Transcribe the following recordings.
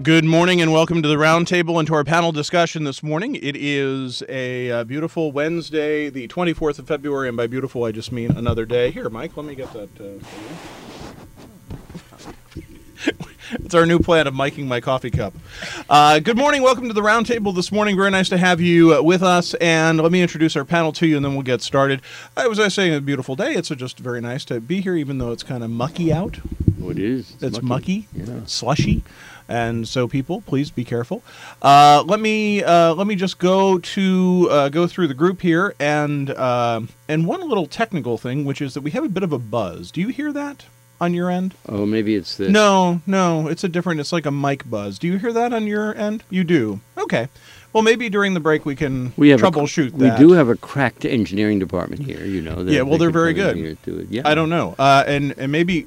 Good morning and welcome to the roundtable and to our panel discussion this morning. It is a beautiful Wednesday, the 24th of February, and by beautiful I just mean another day. Here, Mike, let me get that for you. It's our new plan of miking my coffee cup. Good morning, welcome to the roundtable this morning. Very nice to have you with us, and let me introduce our panel to you, and then we'll get started. I was saying a beautiful day. It's just very nice to be here, even though it's kind of mucky out. Oh, it is. It's mucky, yeah. Slushy. And so, people, please be careful. Let me just go through the group here, and one little technical thing, which is that we have a bit of a buzz. Do you hear that on your end? Oh, maybe it's this. No, it's a different. It's like a mic buzz. Do you hear that on your end? You do. Okay. Well, maybe during the break we can troubleshoot that. We do have a cracked engineering department here. You know. Yeah. Well, they're very good. Yeah. I don't know. And maybe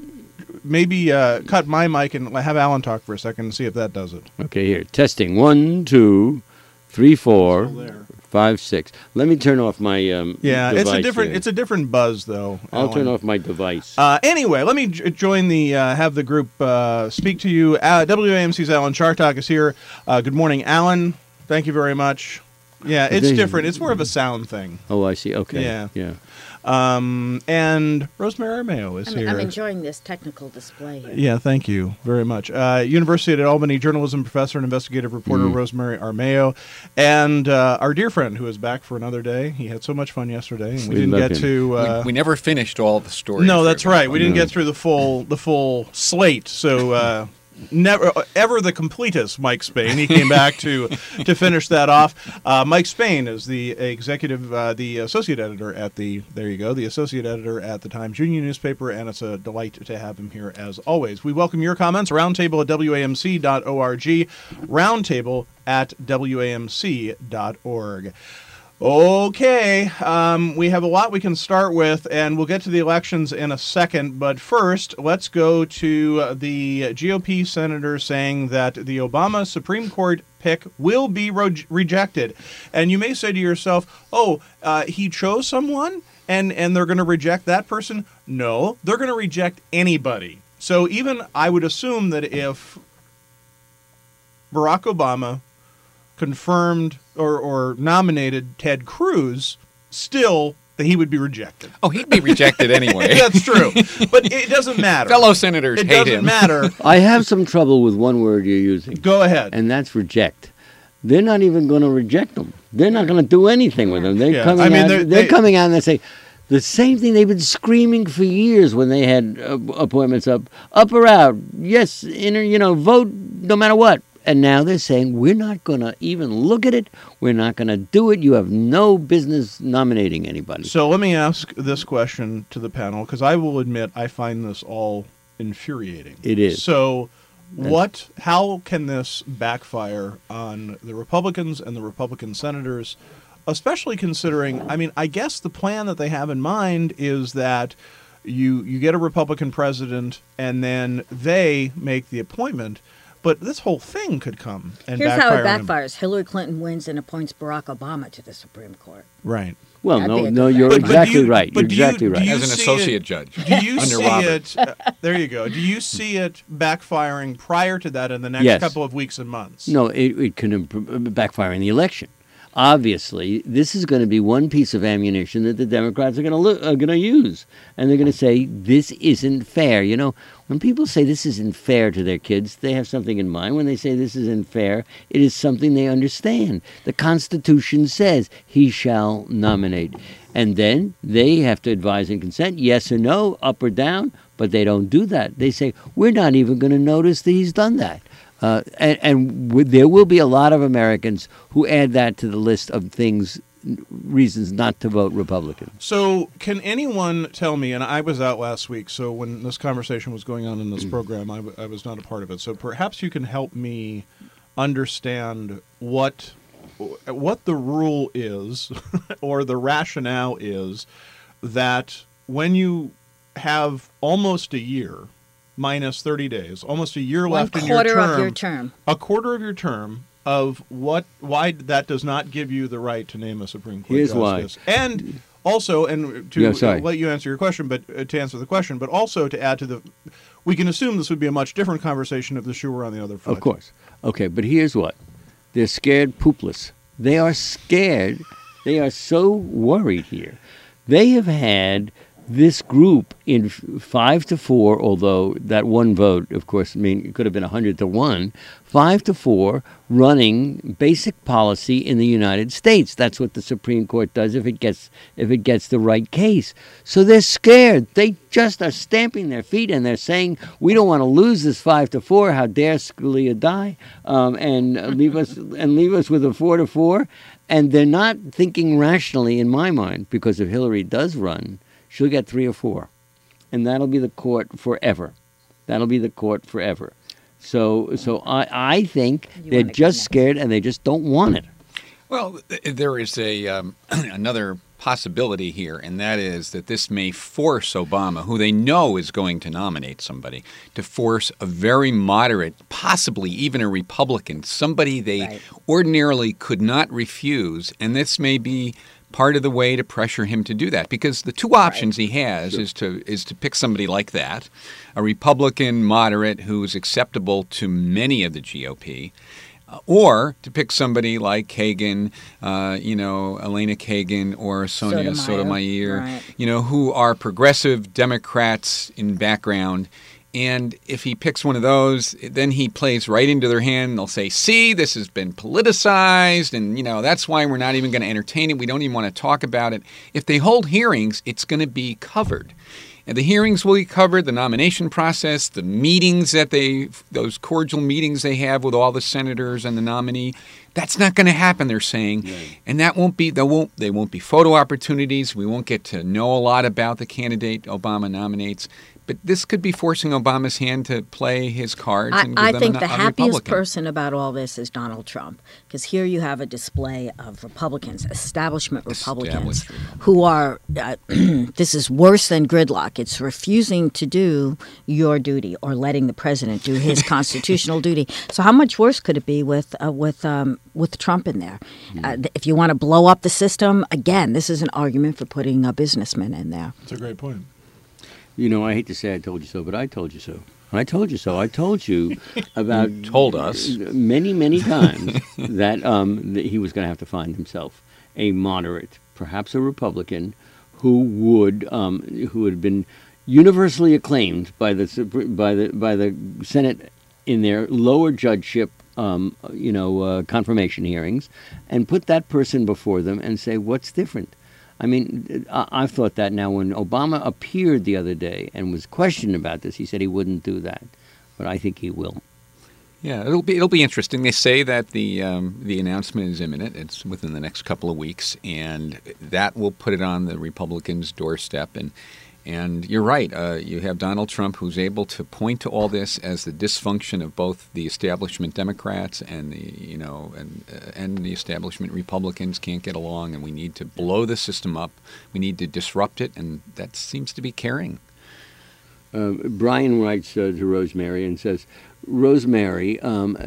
cut my mic and have Alan talk for a second and see if that does it. Okay, here. Testing. 1, 2, 3, 4, 5, 6. Let me turn off my device. It's a different buzz though. I'll turn off my device. Anyway, let me join have the group speak to you. WAMC's Alan Chartock is here. Good morning, Alan. Thank you very much. Yeah, it's different. It's more of a sound thing. Oh, I see. Okay. Yeah. And Rosemary Armao is here. I'm enjoying this technical display here. Yeah, thank you very much. University at Albany journalism professor and investigative reporter Rosemary Armao, and our dear friend who is back for another day. He had so much fun yesterday, and we didn't get to. We never finished all the stories. No, that's right. We didn't get through the full slate. So. Never ever the completest Mike Spain. He came back to finish that off. Mike Spain is the the associate editor at the associate editor at the Times Union newspaper, and it's a delight to have him here as always. We welcome your comments. Roundtable at WAMC.org. Roundtable at WAMC.org. Okay, we have a lot we can start with, and we'll get to the elections in a second. But first, let's go to the GOP senator saying that the Obama Supreme Court pick will be rejected. And you may say to yourself, he chose someone, and they're going to reject that person? No, they're going to reject anybody. So even I would assume that if Barack Obama confirmed or nominated Ted Cruz, still that he would be rejected. Oh, he'd be rejected anyway. That's true. But it doesn't matter. Fellow senators hate him. It doesn't matter. I have some trouble with one word you're using. Go ahead. And that's reject. They're not even going to reject them. They're not going to do anything with them. They're coming out and they say the same thing they've been screaming for years when they had appointments up or out. Yes, vote no matter what. And now they're saying, we're not going to even look at it. We're not going to do it. You have no business nominating anybody. So let me ask this question to the panel, because I will admit I find this all infuriating. It is. So how can this backfire on the Republicans and the Republican senators, especially considering, I guess the plan that they have in mind is that you get a Republican president and then they make the appointment. But this whole thing could come and Here's how it backfires. Hillary Clinton wins and appoints Barack Obama to the Supreme Court. Right. Well, no, you're exactly right. You're exactly right. As an associate judge. Do you see it? There you go. Do you see it backfiring prior to that in the next couple of weeks and months? No, it can backfire in the election. Obviously, this is going to be one piece of ammunition that the Democrats are going to use, and they're going to say this isn't fair. You know, when people say this isn't fair to their kids, they have something in mind. When they say this isn't fair, it is something they understand. The Constitution says he shall nominate, and then they have to advise and consent, yes or no, up or down. But they don't do that. They say we're not even going to notice that he's done that. And there will be a lot of Americans who add that to the list of reasons not to vote Republican. So can anyone tell me, and I was out last week, so when this conversation was going on in this program, I was not a part of it. So perhaps you can help me understand what the rule is or the rationale is that when you have almost a year, minus 30 days, almost a year left in your term. A quarter of your term. A quarter of your term of why that does not give you the right to name a Supreme Court justice. Why. And also, and to let you answer your question, but to answer the question, but also to add to we can assume this would be a much different conversation if the shoe were on the other foot. Of course. Okay, but here's what. They're scared poopless. They are scared. They are so worried here. They have had this group in 5-4, although that one vote, of course, it could have been 100-1, 5-4, running basic policy in the United States. That's what the Supreme Court does if it gets the right case. So they're scared. They just are stamping their feet and they're saying, we don't want to lose this 5-4. How dare Scalia die and leave us with a 4-4? And they're not thinking rationally, in my mind, because if Hillary does run, she'll get 3 or 4, and that'll be the court forever. That'll be the court forever. So I think they're just scared and they just don't want it. Well, there is another possibility here, and that is that this may force Obama, who they know is going to nominate somebody, to force a very moderate, possibly even a Republican, somebody they ordinarily could not refuse, and this may be part of the way to pressure him to do that, because the two options he has is to pick somebody like that, a Republican moderate who's acceptable to many of the GOP, or to pick somebody like Kagan, Elena Kagan or Sonia Sotomayor, who are progressive Democrats in background. And if he picks one of those, then he plays right into their hand. And they'll say, see, this has been politicized, and, that's why we're not even going to entertain it. We don't even want to talk about it. If they hold hearings, it's going to be covered. And the hearings will be covered, the nomination process, the meetings those cordial meetings they have with all the senators and the nominee. That's not going to happen, they're saying. Right. And they won't be photo opportunities. We won't get to know a lot about the candidate Obama nominates. But this could be forcing Obama's hand to play his cards. I think the happiest person about all this is Donald Trump, because here you have a display of Republicans, establishment Republicans, who are, this is worse than gridlock. It's refusing to do your duty or letting the president do his constitutional duty. So how much worse could it be with Trump in there? If you want to blow up the system, again, this is an argument for putting businessmen in there. That's a great point. I hate to say I told you so, but I told you so. I told you so. I told you about you told us many, many times that he was going to have to find himself a moderate, perhaps a Republican, who had been universally acclaimed by the Senate in their lower judgeship, confirmation hearings, and put that person before them and say, what's different? I mean, I've thought that now. When Obama appeared the other day and was questioned about this, he said he wouldn't do that, but I think he will. Yeah, it'll be interesting. They say that the announcement is imminent. It's within the next couple of weeks, and that will put it on the Republicans' doorstep. And you're right. You have Donald Trump, who's able to point to all this as the dysfunction of both the establishment Democrats and the establishment Republicans can't get along, and we need to blow the system up. We need to disrupt it, and that seems to be carrying. Brian writes to Rosemary and says, Rosemary,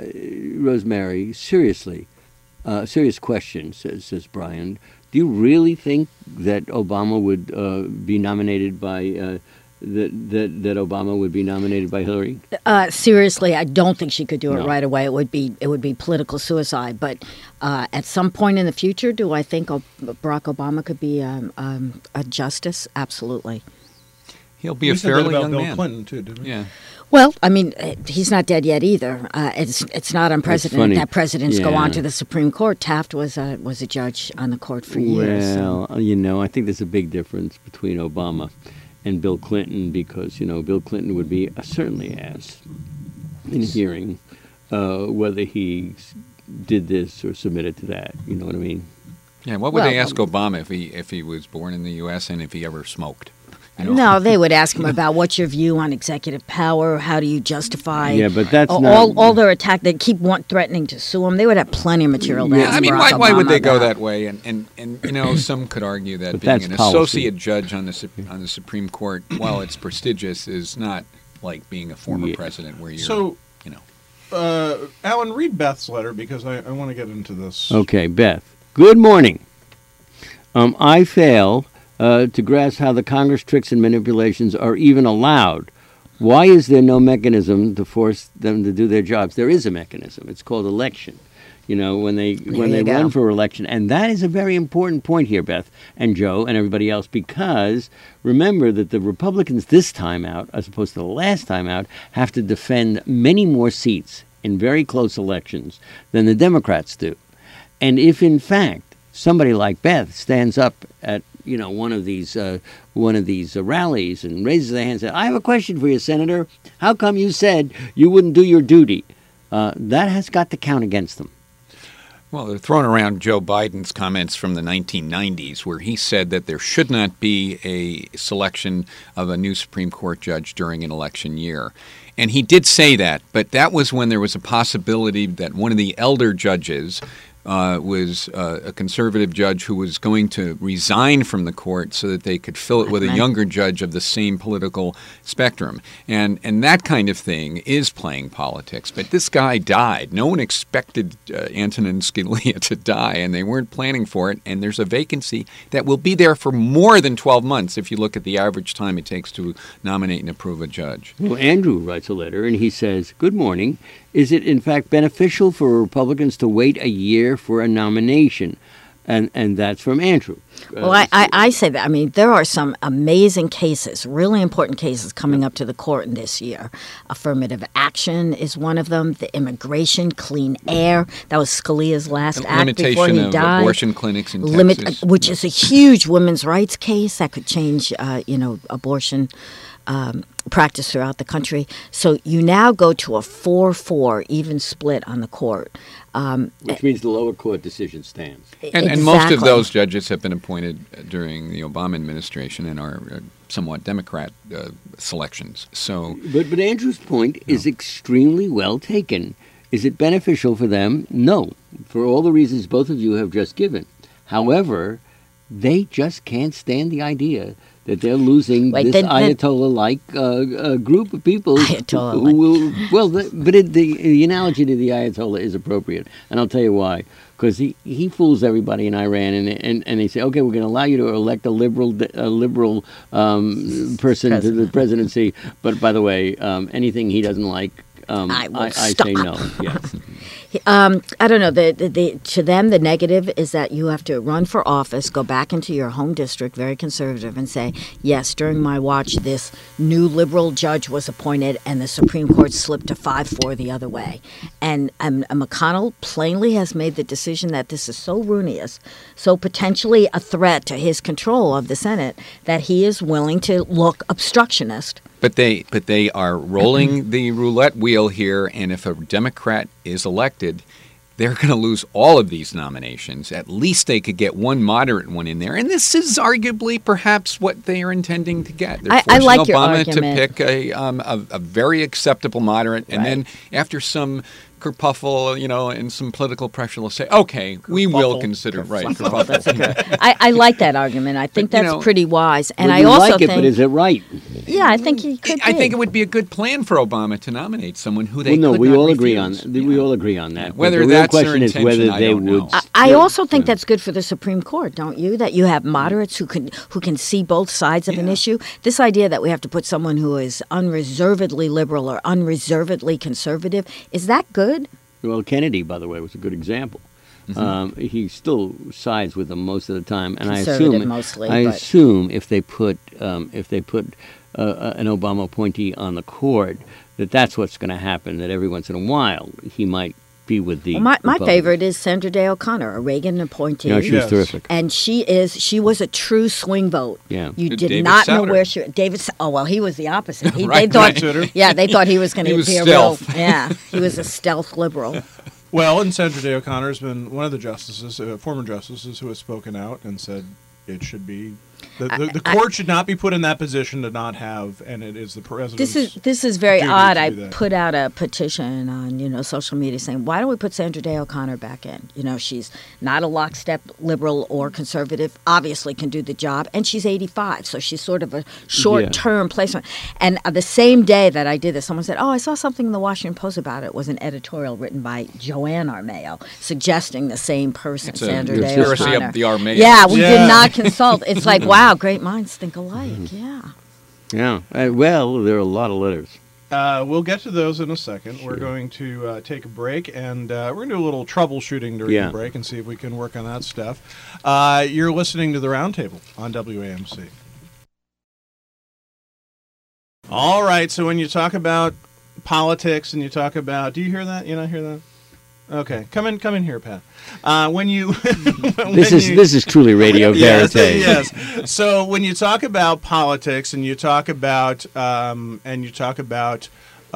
seriously, serious question, says Brian. Do you really think that Obama would be nominated by that Obama would be nominated by Hillary? Seriously, I don't think she could do it right away. It would be political suicide. But at some point in the future, do I think Barack Obama could be a justice? Absolutely. He'll be a fairly young man. Bill Clinton too, didn't he? Yeah. Well, I mean, he's not dead yet either. It's not unprecedented that presidents go on to the Supreme Court. Taft was a judge on the court for years. Well, I think there's a big difference between Obama and Bill Clinton, because Bill Clinton would be certainly asked in a hearing whether he did this or submitted to that. You know what I mean? Yeah. What would they ask Obama if he was born in the U.S. and if he ever smoked? No, they would ask him about what's your view on executive power. How do you justify? Yeah, but that's all their attack. They keep threatening to sue him. They would have plenty of material. To ask I mean, Barack why would Obama they go about. that way? And some could argue that but being an policy. associate judge on the Supreme Court, while it's prestigious, is not like being a former president where you're Alan, read Beth's letter, because I want to get into this. Okay, Beth. Good morning. I fail to grasp how the Congress tricks and manipulations are even allowed Why is there no mechanism to force them to do their jobs? There is a mechanism. It's called election. When they run for election. And that is a very important point here, Beth and Joe and everybody else, because remember that the Republicans this time out, as opposed to the last time out, have to defend many more seats in very close elections than the Democrats do. And if, in fact, somebody like Beth stands up at one of these rallies and raises their hand and says, "I have a question for you, Senator. How come you said you wouldn't do your duty?" That has got to count against them. Well, they're throwing around Joe Biden's comments from the 1990s where he said that there should not be a selection of a new Supreme Court judge during an election year. And he did say that, but that was when there was a possibility that one of the elder judges was a conservative judge who was going to resign from the court so that they could fill it with a younger judge of the same political spectrum. And that kind of thing is playing politics. But this guy died. No one expected Antonin Scalia to die, and they weren't planning for it. And there's a vacancy that will be there for more than 12 months if you look at the average time it takes to nominate and approve a judge. Well, Andrew writes a letter, and he says, "Good morning. Is it, in fact, beneficial for Republicans to wait a year for a nomination?" And that's from Andrew. Well, I say that. I mean, there are some amazing cases, really important cases coming up to the court this year. Affirmative action is one of them. The immigration, clean air. That was Scalia's last act before he died. Limitation of abortion clinics in Texas. Which is a huge women's rights case that could change, abortion practice throughout the country. So you now go to a 4-4 even split on the court. Which means the lower court decision stands. And most of those judges have been appointed during the Obama administration and are somewhat Democrat selections. So, But Andrew's point is extremely well taken. Is it beneficial for them? No, for all the reasons both of you have just given. However, they just can't stand the idea that they're losing this Ayatollah-like group of people who will. Well, the analogy to the Ayatollah is appropriate, and I'll tell you why. Because he fools everybody in Iran, and they say, okay, we're going to allow you to elect a liberal person to the presidency, but by the way, anything he doesn't like, I say no. Yes. I don't know. To them, the negative is that you have to run for office, go back into your home district, very conservative, and say, yes, during my watch, this new liberal judge was appointed, and the Supreme Court slipped to 5-4 the other way. And McConnell plainly has made the decision that this is so ruinous, so potentially a threat to his control of the Senate, that he is willing to look obstructionist. But they are rolling the roulette wheel here, and if a Democrat is elected, they're going to lose all of these nominations. At least they could get one moderate one in there, and this is arguably perhaps what they are intending to get. They're forcing I like Obama your argument. to pick a very acceptable moderate, and then after some kerfuffle, and some political pressure, they'll say, okay, we will consider kerfuffle. I like that argument. I think that's pretty wise. And I also think, but is it right? Yeah, I think he could. I think it would be a good plan for Obama to nominate someone who they could not we all refuse. agree on. We all agree on that. Whether the that's real question their is whether intention, they I don't would. know. I also think that's good for the Supreme Court, don't you? That you have moderates who can see both sides of an issue. This idea that we have to put someone who is unreservedly liberal or unreservedly conservative, is that good? Well, Kennedy, by the way, was a good example. Mm-hmm. He still sides with them most of the time, and I assume if they put an Obama appointee on the court, that's what's going to happen. That every once in a while he might be with the. Well, my favorite is Sandra Day O'Connor, a Reagan appointee. No, she's terrific, and she was a true swing vote. Yeah, you did David not Souter. Know where she. David. Oh well, he was the opposite. They thought he was going to be a real. Yeah, he was a stealth liberal. Well, and Sandra Day O'Connor has been one of the justices, former justices, who has spoken out and said it should be. The court should not be put in that position to not have, and it is the president's. This is very odd. I put out a petition on social media saying, why don't we put Sandra Day O'Connor back in? She's not a lockstep liberal or conservative. Obviously, can do the job, and she's 85, so she's sort of a short-term placement. And the same day that I did this, someone said, "Oh, I saw something in the Washington Post about it." It was an editorial written by Joanne Armayo suggesting the same person, Sandra Day O'Connor. Conspiracy of the Armayo. Yeah, we did not consult. It's like, wow, great minds think alike. Yeah. Yeah. Well, there are a lot of letters. We'll get to those in a second. Sure. We're going to take a break, and we're going to do a little troubleshooting during the break and see if we can work on that stuff. You're listening to The Roundtable on WAMC. All right, so when you talk about politics and you talk about... Do you hear that? You not hear that? Okay, come in here, Pat. When you... this is truly radio verite. Yes. So when you talk about politics and you talk about when you talk about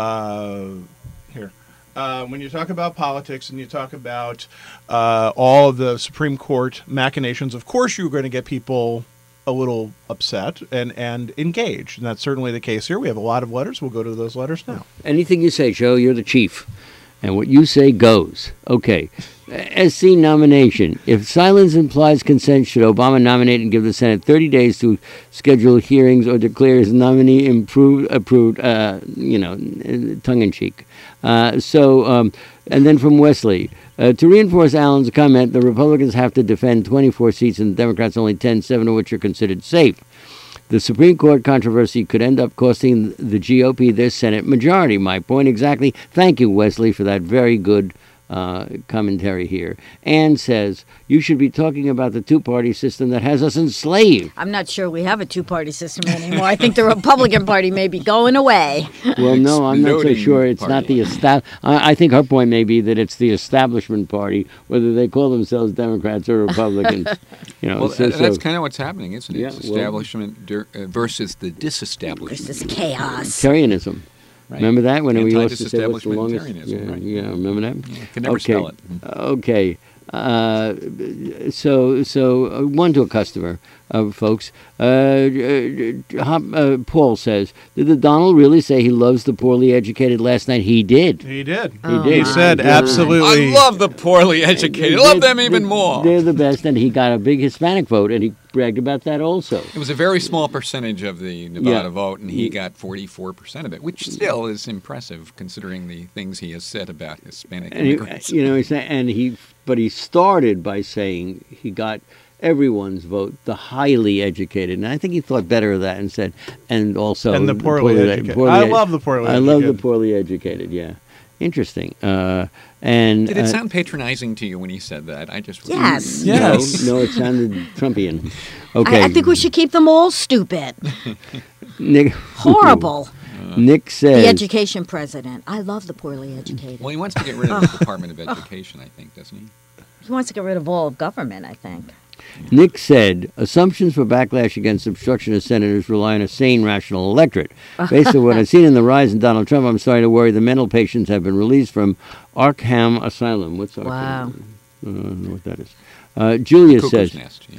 politics and you talk about all of the Supreme Court machinations, of course you're going to get people a little upset and engaged, and that's certainly the case here. We have a lot of letters. We'll go to those letters now. Anything you say, Joe, you're the chief. And what you say goes. Okay. SC nomination. If silence implies consent, should Obama nominate and give the Senate 30 days to schedule hearings or declare his nominee approved, tongue-in-cheek. And then from Wesley. To reinforce Allen's comment, the Republicans have to defend 24 seats and the Democrats only 10, 7 of which are considered safe. The Supreme Court controversy could end up costing the GOP their Senate majority. My point exactly. Thank you, Wesley, for that very good commentary here. Ann says, you should be talking about the two-party system that has us enslaved. I'm not sure we have a two-party system anymore. I think the Republican Party may be going away. Well, no, I'm not so sure. It's not the I think her point may be that it's the establishment party, whether they call themselves Democrats or Republicans. That's kind of what's happening, isn't it? Yeah, establishment versus the disestablishment. Versus chaos. Terranism. Right. Remember that when we used to say what's the longest? Yeah, remember that? Yeah, can never spell it. Okay. So one to a customer, folks. Paul says, did the Donald really say he loves the poorly educated last night? He did. He did. He said absolutely. I love the poorly educated. I love them even more. They're the best, and he got a big Hispanic vote, and he bragged about that also. It was a very small percentage of the Nevada vote, and he got 44% of it, which still is impressive considering the things he has said about Hispanic immigrants. But he started by saying he got everyone's vote, the highly educated, and I think he thought better of that and said, and also the poorly educated. I love the poorly educated. I love the poorly educated. Yeah, interesting. Did it sound patronizing to you when he said that? Yes. No, it sounded Trumpian. Okay, I think we should keep them all stupid. Nick, horrible. Nick says... The education president. I love the poorly educated. Well, he wants to get rid of the Department of Education, I think, doesn't he? He wants to get rid of all of government, I think. Nick said, assumptions for backlash against obstruction of senators rely on a sane, rational electorate. Based on what I've seen in the rise in Donald Trump, I'm starting to worry the mental patients have been released from Arkham Asylum. What's Arkham? Wow. I don't know what that is. Julia says,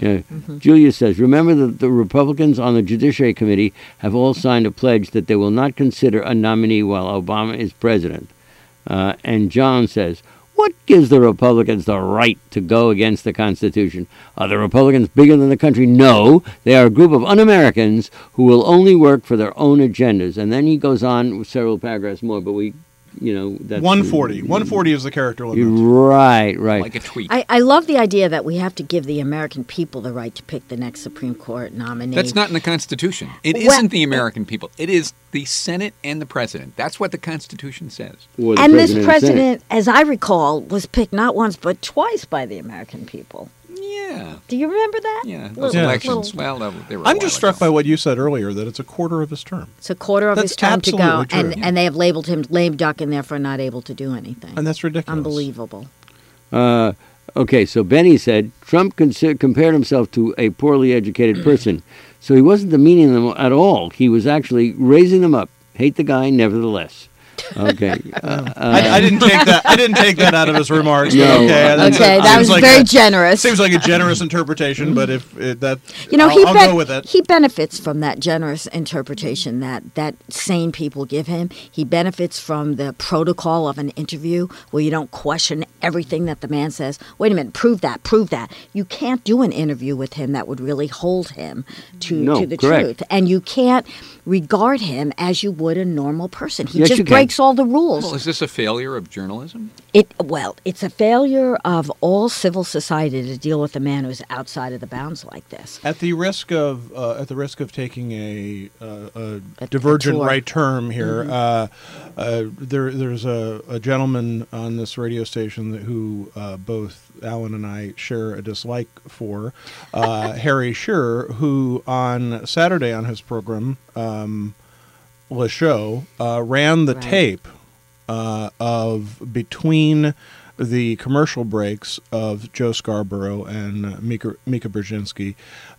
Julia says, remember that the Republicans on the Judiciary Committee have all signed a pledge that they will not consider a nominee while Obama is president. And John says, what gives the Republicans the right to go against the Constitution? Are the Republicans bigger than the country? No. They are a group of un-Americans who will only work for their own agendas. And then he goes on with several paragraphs more, but that's 140. 140 is the character limit. Right. Like a tweet. I love the idea that we have to give the American people the right to pick the next Supreme Court nominee. That's not in the Constitution. It isn't the American people. It is the Senate and the President. That's what the Constitution says. And this president, as I recall, was picked not once but twice by the American people. Yeah. Do you remember that? Yeah. Those elections, they were I'm just struck by what you said earlier, that it's a quarter of his term. It's a quarter of his term to go. And they have labeled him lame duck and therefore not able to do anything. And that's ridiculous. Unbelievable. Okay, so Benny said, Trump compared himself to a poorly educated person. So he wasn't demeaning them at all. He was actually raising them up. Hate the guy, nevertheless. Okay. I didn't take that. I didn't take that out of his remarks. No. That was very generous. Seems like a generous interpretation, but I'll go with it. He benefits from that generous interpretation that sane people give him. He benefits from the protocol of an interview where you don't question everything that the man says. Wait a minute, prove that. You can't do an interview with him that would really hold him to the truth, and you can't regard him as you would a normal person. He just breaks makes all the rules. Well, is this a failure of journalism? It's a failure of all civil society to deal with a man who's outside of the bounds like this. At the risk of taking a divergent right term here, there's a gentleman on this radio station who both Alan and I share a dislike for, Harry Shearer, who on Saturday on his program, Le Show, ran the tape of between the commercial breaks of Joe Scarborough and Mika Brzezinski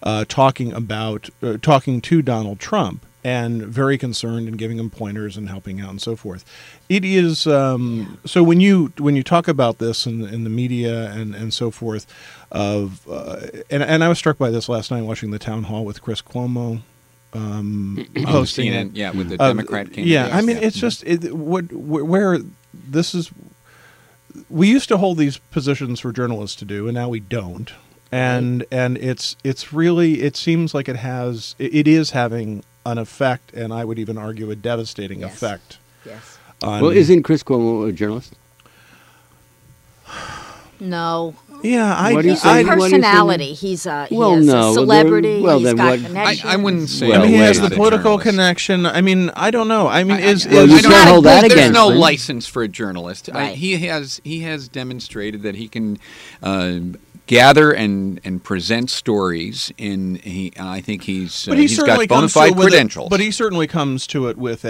talking to Donald Trump, and very concerned and giving him pointers and helping out and so forth. It is so when you talk about this in the media and so forth, and I was struck by this last night watching the town hall with Chris Cuomo. Hosting CNN, with the Democrat candidate. Yeah, I mean, it's just where this is. We used to hold these positions for journalists to do, and now we don't. And it's really, it seems like it is having an effect, and I would even argue a devastating effect. Yes. Well, isn't Chris Cuomo a journalist? No. Yeah, he's a personality. He's a celebrity. He's got connections. I wouldn't say. He has the political connection. I mean, I don't know. I mean, you can't hold that against him. There's no license for a journalist. Right. He has demonstrated that he can gather and present stories. I think he's got bona fide credentials. But he certainly comes to it with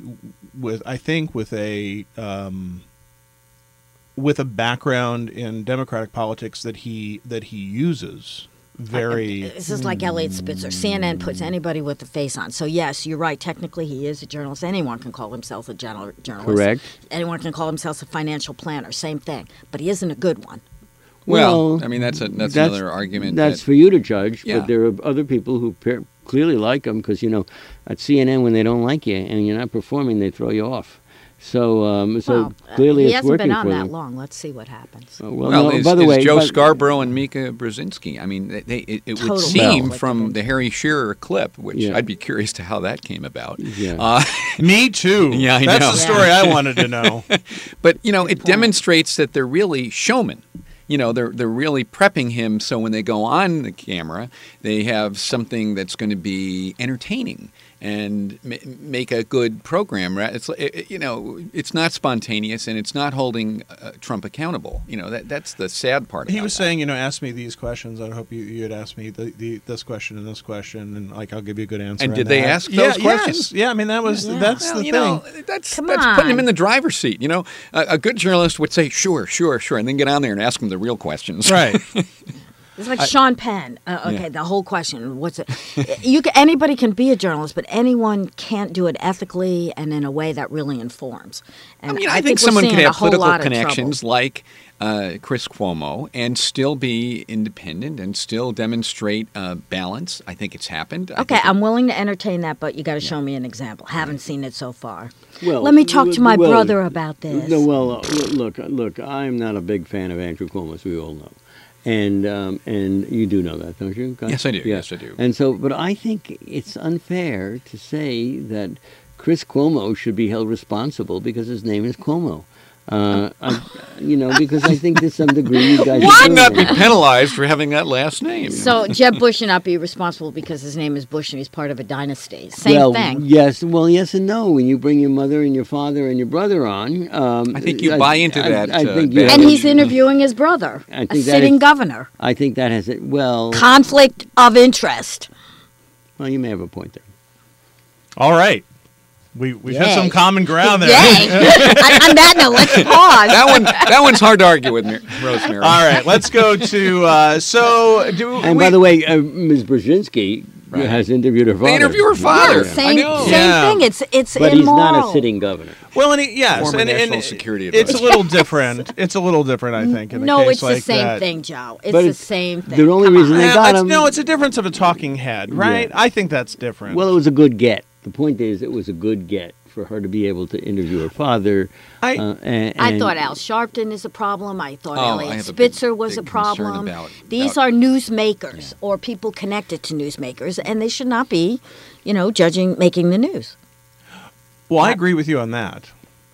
a background in Democratic politics that he uses very. This is like Elliot Spitzer. CNN puts anybody with a face on. So yes, you're right. Technically, he is a journalist. Anyone can call himself a journalist. Correct. Anyone can call himself a financial planner. Same thing. But he isn't a good one. Well, I mean that's another argument. That's for you to judge. Yeah. But there are other people who clearly like him because at CNN when they don't like you and you're not performing, they throw you off. So clearly he it's working for them. He hasn't been on that long. Let's see what happens. By the way, Joe Scarborough and Mika Brzezinski. I mean, it would seem from the Harry Shearer clip, which I'd be curious to how that came about. Yeah. Me too. Yeah, I know. That's the story I wanted to know. But it demonstrates that they're really showmen. They're really prepping him so when they go on the camera, they have something that's going to be entertaining and make a good program. Right? It's not spontaneous and it's not holding Trump accountable. That's the sad part. He was saying, ask me these questions. I hope you had asked me this question and this question, and I'll give you a good answer. And did they ask those questions? Yes. Yeah, I mean that's the thing. That's putting him in the driver's seat. A good journalist would say sure, and then get on there and ask him the real questions. Right. It's like Sean Penn. The whole question. What's it? Anybody can be a journalist, but anyone can't do it ethically and in a way that really informs. And I think someone can have political connections like Chris Cuomo and still be independent and still demonstrate balance. I think it's happened. Okay, I'm willing to entertain that, but you got to show me an example. Haven't seen it so far. Well, let me talk to my brother about this. Look, I'm not a big fan of Andrew Cuomo, as we all know. And you do know that, don't you? Yes, I do. Yeah. Yes, I do. And so, but I think it's unfair to say that Chris Cuomo should be held responsible because his name is Cuomo. Because I think to some degree you guys should not be penalized for having that last name. So Jeb Bush should not be responsible because his name is Bush and he's part of a dynasty. Same thing. Yes. Well, yes and no. When you bring your mother and your father and your brother on, I think you buy into that. I think and he's interviewing his brother, a sitting governor. I think that has it. Well, conflict of interest. Well, you may have a point there. All right. We've hit some common ground there. On that note, let's pause. That one's hard to argue with, Rosemary. All right, let's go to And by the way, Ms. Brzezinski has interviewed her father. They interview her father. Same thing. It's but immoral. He's not a sitting governor. Well, and national security advisor. It's a little different. It's a little different, I think. In a case it's like the same that. thing, Joe. It's the same thing. The only reason they got him. No, it's a difference of a talking head, right? Yeah. I think that's different. Well, it was a good get. The point is, it was a good get for her to be able to interview her father. I thought Al Sharpton is a problem. I thought Elliot Spitzer was a problem. These are newsmakers or people connected to newsmakers, and they should not be, making the news. Well, I agree with you on that.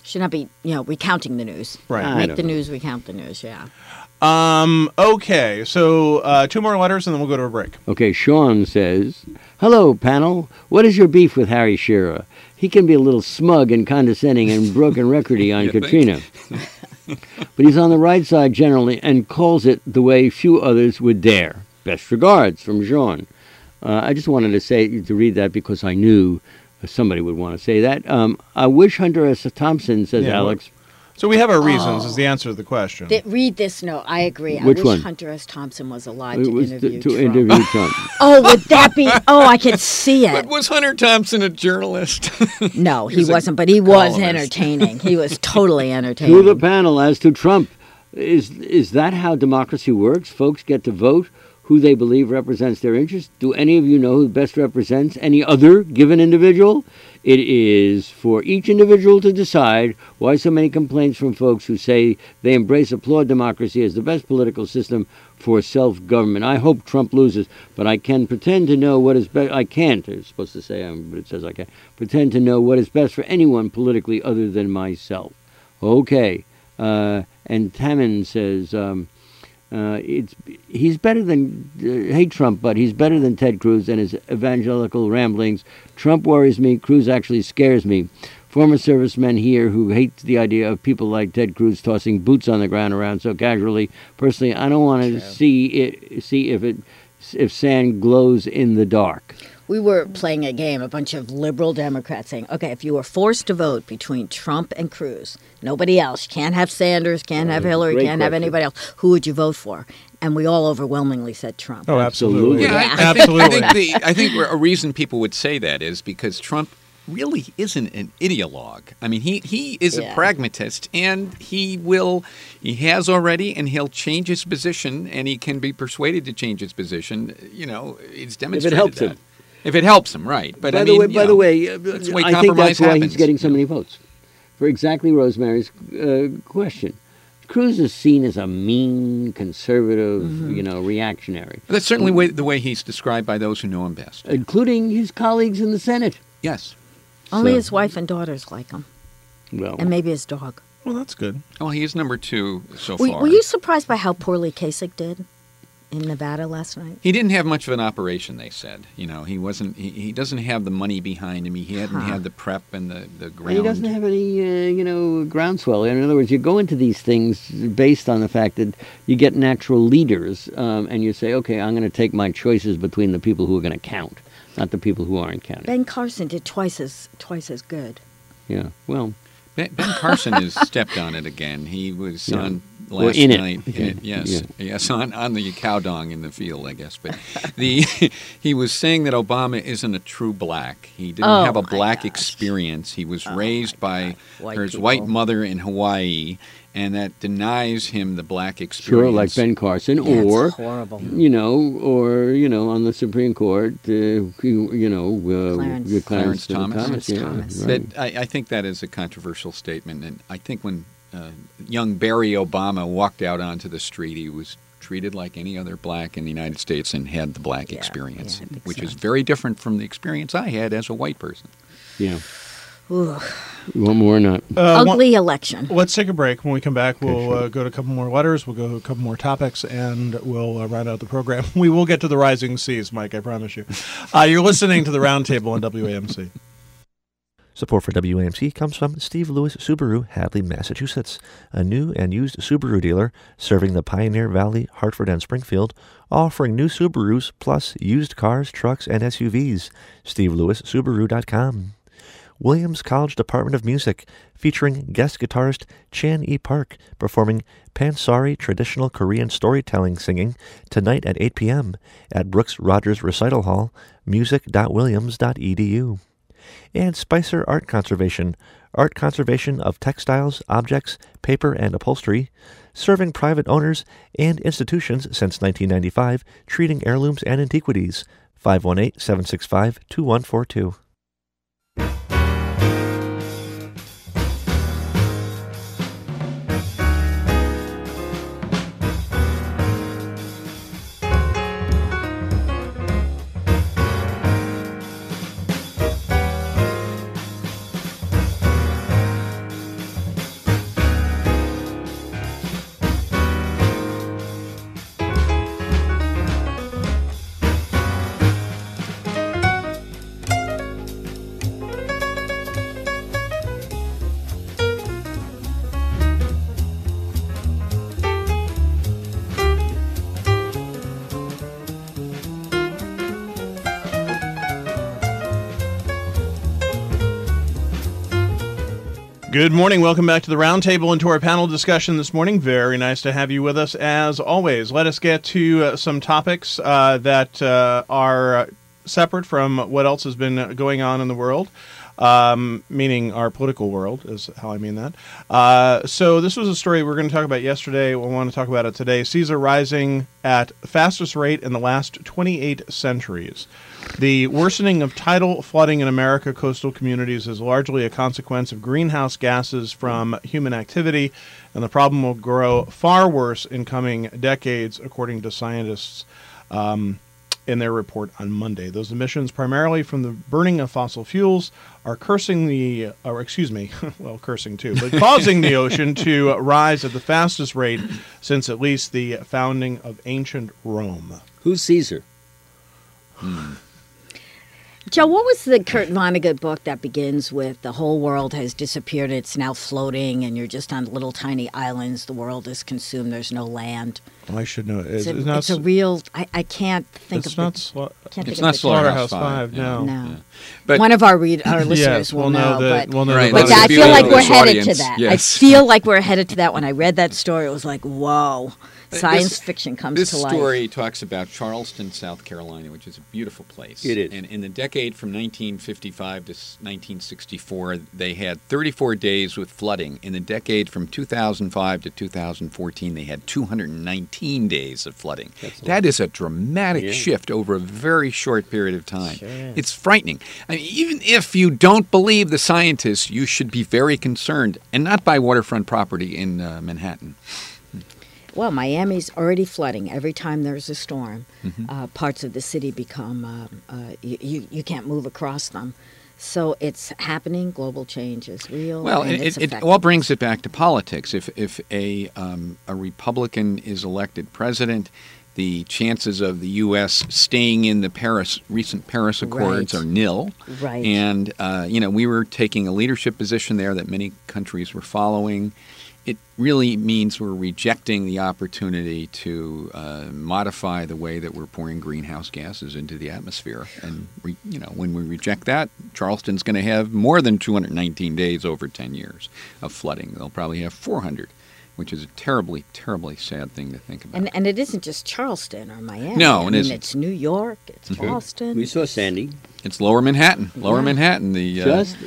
Should not be, recounting the news. Right. Make the news, recount the news, yeah. Okay, so 2 more letters and then we'll go to a break. Okay, Sean says, "Hello, panel. What is your beef with Harry Shearer? He can be a little smug and condescending and broken recordy on Katrina. But he's on the right side generally and calls it the way few others would dare. Best regards," from Sean. I just wanted to read that because I knew somebody would want to say that. I wish Hunter S. Thompson, says Alex. So we have our reasons is the answer to the question. Read this note. I agree. Which I wish one? Hunter S. Thompson was alive to interview to Trump. interview Trump. Oh, would that be? Oh, I could see it. But was Hunter Thompson a journalist? No, he wasn't, but he was entertaining. He was totally entertaining. To the panel, as to Trump, is that how democracy works? Folks get to vote who they believe represents their interests. Do any of you know who best represents any other given individual? It is for each individual to decide. Why so many complaints from folks who say they applaud democracy as the best political system for self-government? I hope Trump loses, but I can pretend to know what is best. I can't. It's supposed to say, but it says I can pretend to know what is best for anyone politically other than myself. Okay. And Taman says, he's better than, hate Trump, but he's better than Ted Cruz and his evangelical ramblings. Trump worries me. Cruz actually scares me. Former servicemen here who hate the idea of people like Ted Cruz tossing boots on the ground around so casually. Personally, I don't want to see if sand glows in the dark. We were playing a game, a bunch of liberal Democrats saying, okay, if you were forced to vote between Trump and Cruz, nobody else, can't have Sanders, can't have Hillary, can't have anybody else, who would you vote for? And we all overwhelmingly said Trump. Oh, absolutely. Yeah, absolutely. I think a reason people would say that is because Trump really isn't an ideologue. I mean, he is a pragmatist, and he has already, and he'll change his position, and he can be persuaded to change his position. It's demonstrated if it helps that. him. If it helps him, right. But by the way, that's the way I think that's why happens. he's getting so many votes. For exactly Rosemary's question. Cruz is seen as a mean, conservative, reactionary. But that's certainly the way he's described by those who know him best. Including his colleagues in the Senate. Yes. Only his wife and daughters like him. Well, and maybe his dog. Well, that's good. Oh, he is number 2 so far. Were you surprised by how poorly Kasich did in Nevada last night? He didn't have much of an operation, they said. He wasn't. He doesn't have the money behind him. He hadn't had the prep and the ground. He doesn't have any, groundswell. In other words, you go into these things based on the fact that you get natural leaders, and you say, okay, I'm going to take my choices between the people who are going to count, not the people who aren't counting. Ben Carson did twice as good. Yeah, well. Ben Carson has stepped on it again. He was on last night. Yes, on the cow dong in the field, I guess. But he was saying that Obama isn't a true black. He didn't have a black experience. He was raised by his white mother in Hawaii, and that denies him the black experience. Sure, like Ben Carson, or horrible. On the Supreme Court, Clarence Thomas. Thomas. But I think that is a controversial statement, and I think when young Barry Obama walked out onto the street, he was treated like any other black in the United States and had the black experience, which is very different from the experience I had as a white person. Yeah. Ooh. You want more or not? Ugly election. Let's take a break. When we come back, we'll go to a couple more letters, we'll go to a couple more topics, and we'll round out the program. We will get to the rising seas, Mike, I promise you. You're listening to the Roundtable on WAMC. Support for WAMC comes from Steve Lewis Subaru, Hadley, Massachusetts, a new and used Subaru dealer serving the Pioneer Valley, Hartford, and Springfield, offering new Subarus plus used cars, trucks, and SUVs. SteveLewisSubaru.com. Williams College Department of Music, featuring guest guitarist Chan E. Park, performing Pansari traditional Korean storytelling singing tonight at 8 p.m. at Brooks Rogers Recital Hall, music.williams.edu. And Spicer Art Conservation of textiles, objects, paper, and upholstery, serving private owners and institutions since 1995, treating heirlooms and antiquities. 518-765-2142. Good morning. Welcome back to the Roundtable and to our panel discussion this morning. Very nice to have you with us as always. Let us get to some topics that are separate from what else has been going on in the world. Meaning our political world is how I mean that. So this was a story we were going to talk about yesterday. We want to talk about it today. Seas are rising at fastest rate in the last 28 centuries. The worsening of tidal flooding in American coastal communities is largely a consequence of greenhouse gases from human activity, and the problem will grow far worse in coming decades, according to scientists in their report on Monday. Those emissions, primarily from the burning of fossil fuels, are causing the ocean to rise at the fastest rate since at least the founding of ancient Rome. Who's Caesar? Joe, what was the Kurt Vonnegut book that begins with the whole world has disappeared, it's now floating, and you're just on little tiny islands, the world is consumed, there's no land? I should know. It's a real, I can't think of it. It's not Slaughterhouse 5, no. No. But one of our listeners yes, will know. But I feel like we're headed to that. Yes. I feel like we're headed to that. When I read that story, it was like, whoa. Science fiction comes to life. This story talks about Charleston, South Carolina, which is a beautiful place. It is. And in the decade from 1955 to 1964, they had 34 days with flooding. In the decade from 2005 to 2014, they had 219 days of flooding. That is a dramatic shift over a very short period of time. Sure is. It's frightening. I mean, even if you don't believe the scientists, you should be very concerned, and not by waterfront property in Manhattan. Well, Miami's already flooding. Every time there's a storm, parts of the city become, you can't move across them. So it's happening. Global change is real. Well, and it all brings it back to politics. If a Republican is elected president, the chances of the U.S. staying in the recent Paris Accords are nil. Right. And, we were taking a leadership position there that many countries were following. It really means we're rejecting the opportunity to modify the way that we're pouring greenhouse gases into the atmosphere. And, when we reject that, Charleston's going to have more than 219 days over 10 years of flooding. They'll probably have 400, which is a terribly, terribly sad thing to think about. And it isn't just Charleston or Miami. No, it isn't. It's New York, it's Boston. We saw Sandy. It's Lower Manhattan. Lower Manhattan, the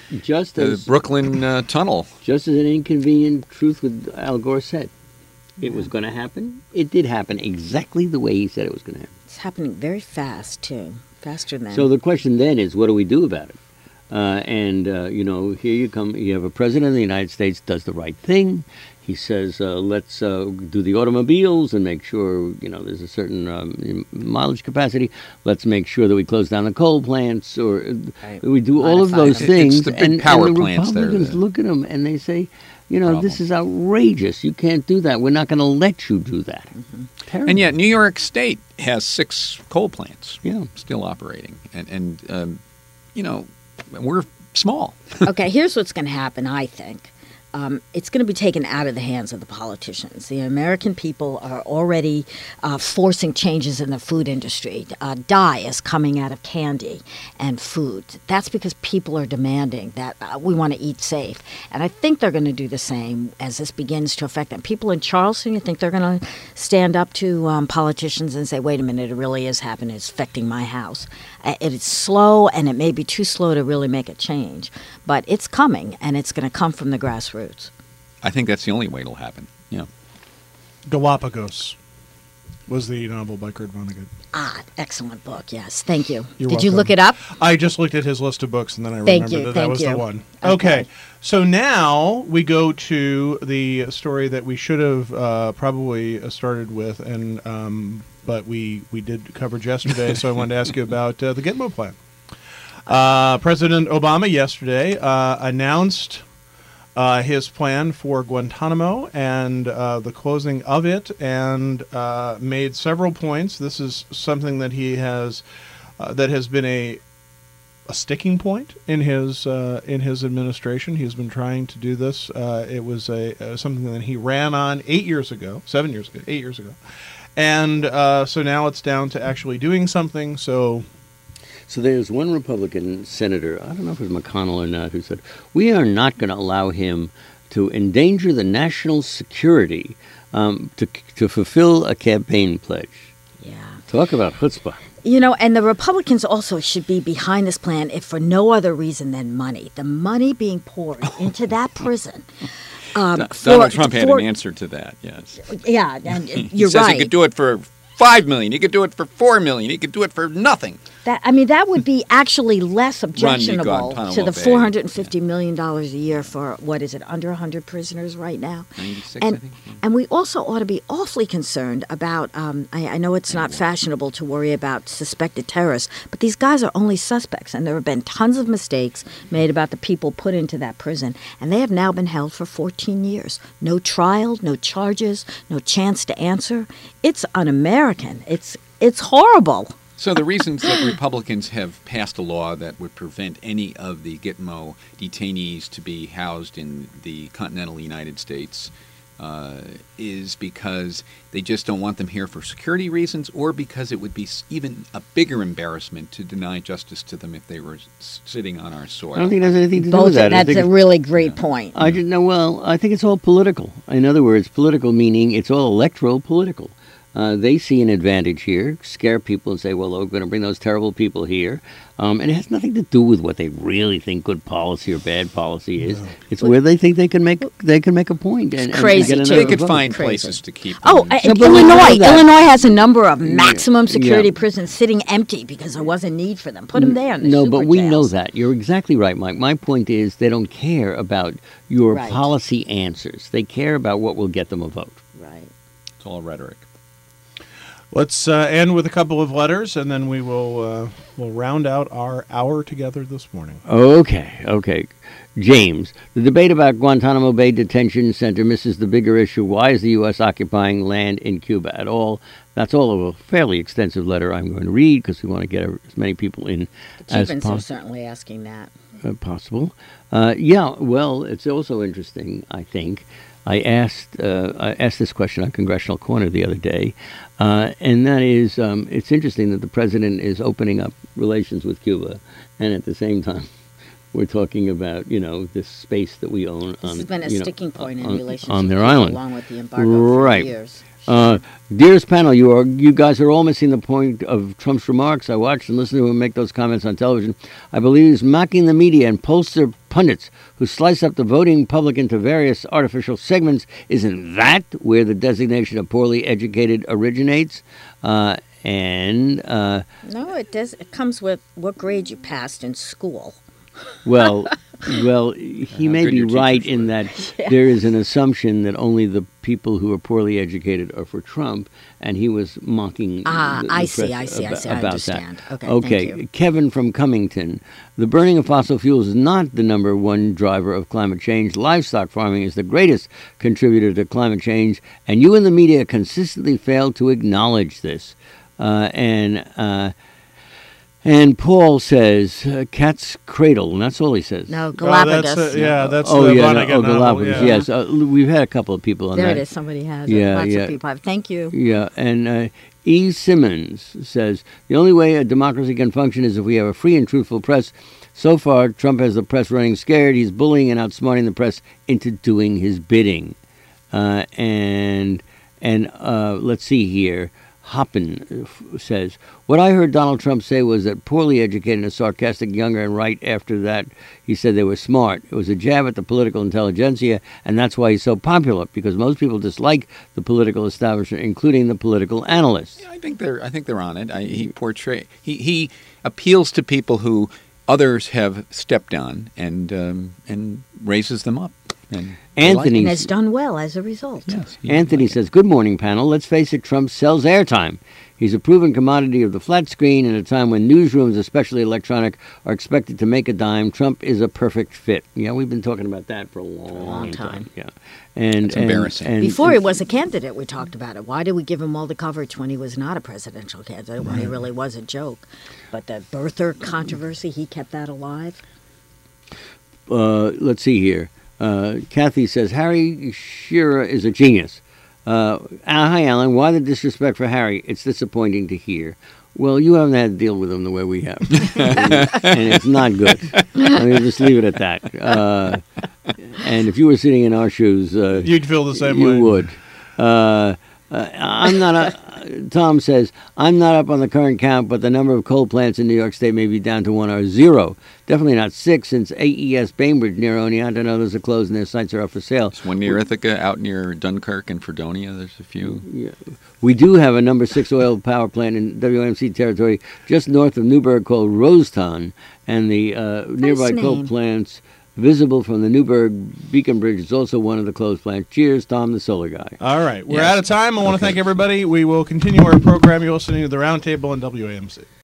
Brooklyn Tunnel. Just as an inconvenient truth with Al Gore said. It was going to happen. It did happen exactly the way he said it was going to happen. It's happening very fast, too. Faster than... So the question then is, what do we do about it? Here you come. You have a president of the United States does the right thing. He says, let's do the automobiles and make sure, there's a certain mileage capacity. Let's make sure that we close down the coal plants, or we do all of those things. It's the big power and the plants Republicans look at them and they say, this is outrageous. You can't do that. We're not going to let you do that. Mm-hmm. And yet New York State has 6 coal plants still operating. And we're small. Okay, here's what's going to happen, I think. It's going to be taken out of the hands of the politicians. The American people are already forcing changes in the food industry. Dye is coming out of candy and food. That's because people are demanding that we want to eat safe. And I think they're going to do the same as this begins to affect them. People in Charleston, you think they're going to stand up to politicians and say, wait a minute, it really is happening. It's affecting my house. It is slow, and it may be too slow to really make a change. But it's coming, and it's going to come from the grassroots. I think that's the only way it'll happen. Yeah. Galapagos was the novel by Kurt Vonnegut. Excellent book. Yes, thank you. You're Did welcome. you look it up? I just looked at his list of books, and then I remembered that was the one. Okay, so now we go to the story that we should have probably started with, and but we did coverage yesterday, so I wanted to ask you about the Gitmo plan. President Obama yesterday announced his plan for Guantanamo and the closing of it, and made several points. This is something that he has that has been a sticking point in his administration. He's been trying to do this. It was something that he ran on 8 years ago, 7 years ago, 8 years ago, and so now it's down to actually doing something. So So there's one Republican senator, I don't know if it was McConnell or not, who said, we are not going to allow him to endanger the national security to fulfill a campaign pledge. Yeah. Talk about chutzpah. And the Republicans also should be behind this plan if for no other reason than money. The money being poured into that prison. Donald Trump had an answer to that, yes. Yeah, and you're he says right. He could do it for $5 million. He could do it for $4 million. He could do it for nothing. That would be actually less objectionable to the $450 million a year for, what is it, under 100 prisoners right now? 96, I think. Yeah. And we also ought to be awfully concerned about, I know it's not fashionable to worry about suspected terrorists, but these guys are only suspects, and there have been tons of mistakes made about the people put into that prison, and they have now been held for 14 years. No trial, no charges, no chance to answer. It's un-American. It's horrible. So the reasons that Republicans have passed a law that would prevent any of the Gitmo detainees to be housed in the continental United States is because they just don't want them here for security reasons, or because it would be even a bigger embarrassment to deny justice to them if they were sitting on our soil. I don't think it has anything to do with that. That's a really great point. I think it's all political. In other words, political meaning it's all electoral political. They see an advantage here, scare people and say, well, we're going to bring those terrible people here. And it has nothing to do with what they really think good policy or bad policy is. No. It's where they think they can make a point. And crazy. And they could find places to keep them. Oh, Illinois has a number of maximum security prisons sitting empty because there was a need for them. Put them there in the super but we jails. know that. You're exactly right, Mike. My point is they don't care about your policy answers. They care about what will get them a vote. Right. It's all rhetoric. Let's end with a couple of letters, and then we will we'll round out our hour together this morning. Okay. James, the debate about Guantanamo Bay Detention Center misses the bigger issue. Why is the U.S. occupying land in Cuba at all? That's all of a fairly extensive letter I'm going to read because we want to get as many people in as possible. The Cubans are certainly asking that. Possible. Well, it's also interesting, I think. I asked this question on Congressional Corner the other day, and that is, it's interesting that the president is opening up relations with Cuba, and at the same time, we're talking about this space that we own. This has been a sticking point in relations on their island, along with the embargo for years. Dearest panel, you guys are all missing the point of Trump's remarks. I watched and listened to him make those comments on television. I believe he's mocking the media and pollster pundits who slice up the voting public into various artificial segments. Isn't that where the designation of poorly educated originates? No, it does. It comes with what grade you passed in school. Well, he may be right in that there is an assumption that only the people who are poorly educated are for Trump, and he was mocking I see. I understand. That. Okay, thank you. Kevin from Cummington. The burning of fossil fuels is not the number one driver of climate change. Livestock farming is the greatest contributor to climate change, and you in the media consistently fail to acknowledge this. And Paul says, cat's cradle, and that's all he says. No, Galapagos. That's Vonnegut Galapagos, novel, yes. We've had a couple of people on that. There it is, somebody has it. Lots of people have. Thank you. Yeah, and E. Simmons says, the only way a democracy can function is if we have a free and truthful press. So far, Trump has the press running scared. He's bullying and outsmarting the press into doing his bidding. And let's see here. Hoppen says, what I heard Donald Trump say was that poorly educated and sarcastic younger and right after that he said they were smart. It was a jab at the political intelligentsia, and that's why he's so popular, because most people dislike the political establishment, including the political analysts. Yeah, I think they're on it. He appeals to people who others have stepped on and raises them up. And has done well as a result. Yes, Anthony says, good morning, panel. Let's face it, Trump sells airtime. He's a proven commodity of the flat screen. At a time when newsrooms, especially electronic, are expected to make a dime, Trump is a perfect fit. Yeah, we've been talking about that for a long time. Yeah, it's embarrassing. And before he was a candidate, we talked about it. Why did we give him all the coverage when he was not a presidential candidate, when he really was a joke? But the birther controversy, he kept that alive. Let's see here. Kathy says, Harry Shearer is a genius. Hi, Alan. Why the disrespect for Harry? It's disappointing to hear. Well, you haven't had to deal with them the way we have, and it's not good. I mean, just leave it at that. And if you were sitting in our shoes, you'd feel the same way. You would. I'm not. Tom says, I'm not up on the current count, but the number of coal plants in New York State may be down to 1 or 0. Definitely not 6, since AES Bainbridge near Oneonta and others are closed and their sites are up for sale. There's one near Ithaca, out near Dunkirk and Fredonia. There's a few. Yeah. We do have a number 6 oil power plant in WMC territory just north of Newburgh called Rosetown, and the nearby coal plants visible from the Newburgh Beacon Bridge is also one of the closed plants. Cheers, Tom, the solar guy. All right. We're out of time. I want to thank everybody. We will continue our program. You're listening to the Roundtable on WAMC.